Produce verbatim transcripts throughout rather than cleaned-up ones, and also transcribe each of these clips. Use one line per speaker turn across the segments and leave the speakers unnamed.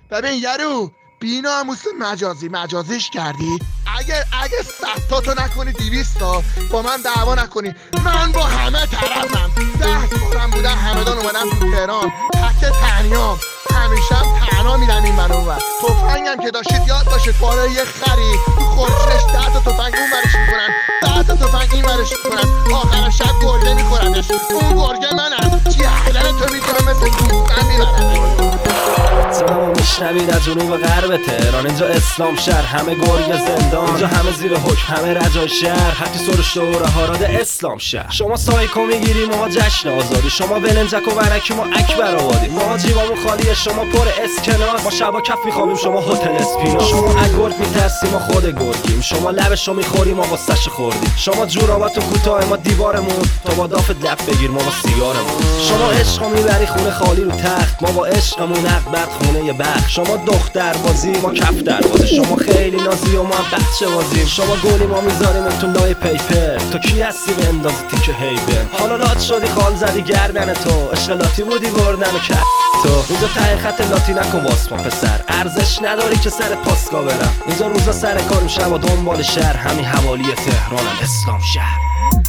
ببین یارو بی‌ناموس مجازی مجازیش کردی. اگه اگه صد تا تو نکنی دویست تا با من دعوا نکنی، من با همه طرفم. ده سالم بودن همدان اومدم تو تهران تک تنیام، همیشه هم تنها میرم این من اونور. تفنگم که داشتید یاد باشید بالای یه خری تو خورشش ده تا تفنگ اون ورش میکنن، ده تا تفنگ این ورش میکنن، آخر شب گرگه میخورنش. اون گرگه منم، چی احلن تو میکنم مثل دوستم میبرم.
سلام میشنوید از جنوب غرب تهران، اینجا اسلام شهر، همه گرگ زندان، اینجا همه زیر حکم، همه رجای شهر، هرکی سرش دوره هاراد اسلام شهر. شما سایکو میگیری ما جشن آزادی، شما ولنجک و ورکی ما اکبر آبادی، ما جیبامون خالیه شما پر اسکناس، ما شبا کف میخوابیم شما هتل اسپینا، شما اگورد میترسی ما خود گرگیم، شما لبشو میخوری ما واسش خوردیم، شما جورابات و کوتاه ما دیوارمون، تو با دافت لب بگیر ما با سیگارمون، شما عشقو میبری خونه خالی رو تخت، ما با عشقمون عقبت خونه یه بخ، شما دختر بازی ما کف دروازه، شما خیلی نازی و ما بچه بازیم، شما گلی ما میذاریم تو لای پیپر، تو کی هستی بندازی تیکه هیبر، حالا لات شدی خال زدی گردن تو، اشغالاتی بودی بردن و کرد تو، اینجا ته خط لاتی نکن واسما پسر، ارزش نداری که سر پاسکا برم، اینجا روزا سر کارم شب و دنبال شهر، همین حوالی تهرانم اسلام شهر.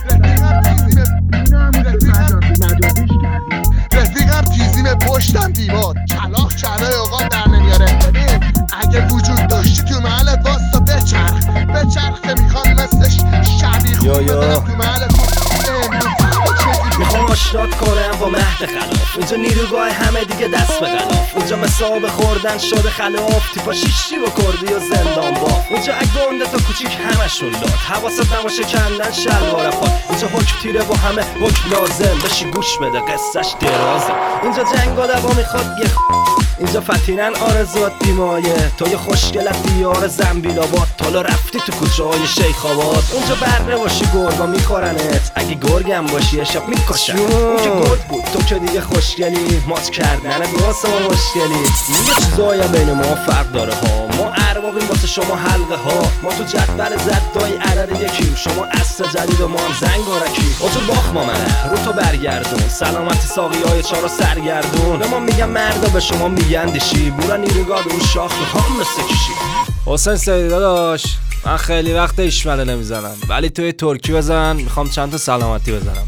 رفیقم تیزیم پشتم دیوار، کلاخ چلای اوقات در نمیاره. ببین اگه وجود داشتی تو محلت واستا بچرخ بچرخ که میخوام مثلش شبیه خوب بدنم تو محلت.
میخوام آشنات کنم با مهد خلاف، اینجا نیروگاه همه دیگه دست به غلاف، اینجا مسابه خوردن شده خلاف، تیپا شیشی با کردی و زندان با، اینجا اگونده تا کوچیک همشون داد، حواست نباشه کندن شلوار پاد، اینجا حکم تیره و همه حکم لازم، بشی گوش بده قصهش درازه، اینجا جنگ و دوا میخواد یه اینجا فتینن آرزوات بیمایه، تو یه خوشگلت دیار زنبیل آباد، تالا رفتی تو کوچه های شیخ آباد، اونجا بره باشی گرگا میخورنت، اگه گرگم باشی اشاب میکشن، اون که گرگ بود تو که دیگه خوشگلی، مات کردن واسه ما مشکلی، میگه چیزایی بین ما فرق داره ها، ما اربابیم واسه شما حلقه ها، ما تو جدول زدای عدد یکیم، شما عصر جدید و ما هم زنگارکی، اوجو باخ ما منه رو تو برگردون، سلامتی ساقی های چارو سرگردون، به ما میگم مردا به شما میگن دیشی، بورا نیروگاه به اون شاخ میخوام مثل کشی.
حسین سیدی داداش، من خیلی وقت ایشمله نمیزنم، ولی توی ترکی بزن، میخوام چند تا سلامتی بزنم.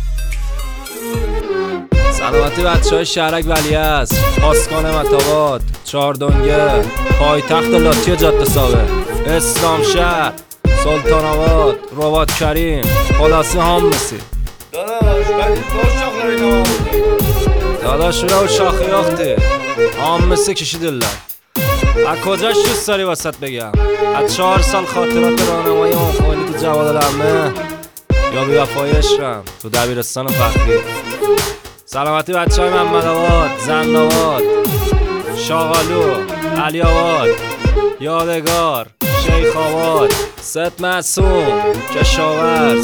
سلامتی بچه های شهرک ولیعصر، پاسکان مطابات، چهاردنگه، پایتخت لاتی و جاده سابه، اسلام شهر، سلطان آباد، رباط کریم، خلاصی هامسی.
داداش ولی دو شاخ نمیدونم
داداش رو شاخی اختی هامسی کشی دلم. از کجاش دوست داری واسط بگم؟ از چهار سال خاطرات راهنمایی اون خوانی تو جواد العمه، یا بی وفای عشقم تو دبیرستان فخری. سلامتی بچه های محمد آباد، زند آباد، شاغالو، علی آباد، یادگار، شیخ آباد، ست معصوم، کشاورز،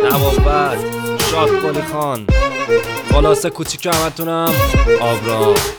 نوابت، شاد قلی خان، خلاصه کوچیک همتونم آبرام.